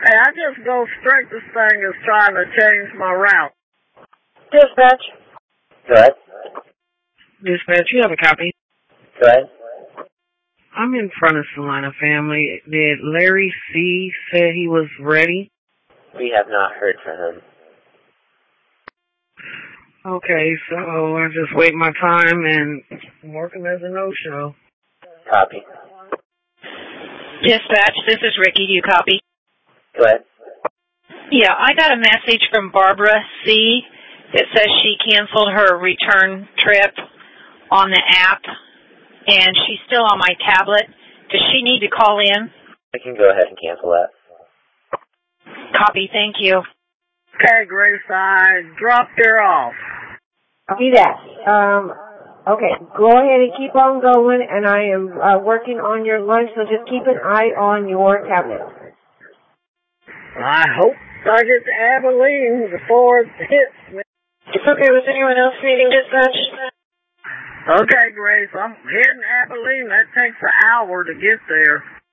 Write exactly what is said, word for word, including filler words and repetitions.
Hey, I just go straight. This thing is trying to change my route. Dispatch. Go ahead. Dispatch, you have a copy? Go ahead. I'm in front of Salina family. Did Larry C. say he was ready? We have not heard from him. Okay, so I just wait my time and I'm working as a no-show. Copy. Dispatch, this is Ricky. Do you copy? Go ahead. Yeah, I got a message from Barbara C. that says she canceled her return trip on the app, and she's still on my tablet. Does she need to call in? I can go ahead and cancel that. Copy, thank you. Okay, Grace, I dropped her off. See that. Um, okay, go ahead and keep on going, and I am uh, working on your lunch, so just keep an eye on your tablet. I hope I get to Abilene before it hits me. Okay, was anyone else needing dispatch? Okay, Grace, I'm heading to Abilene. That takes an hour to get there.